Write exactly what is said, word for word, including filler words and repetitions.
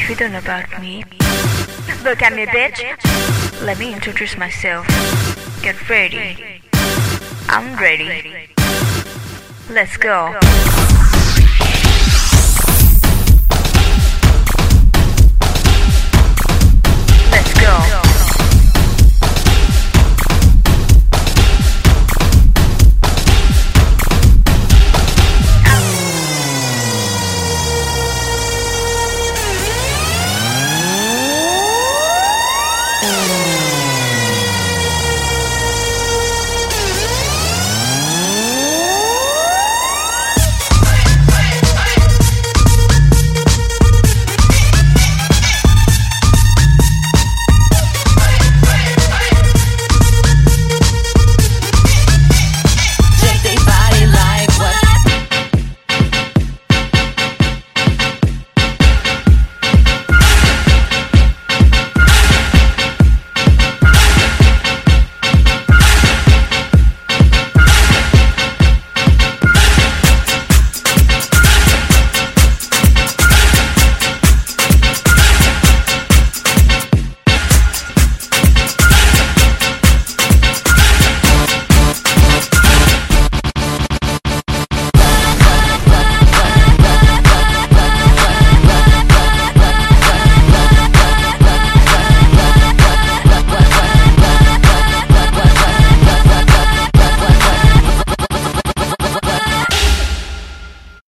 if you don't know about me. Look at me, bitch. Let me introduce myself. Get ready. I'm ready. Let's go.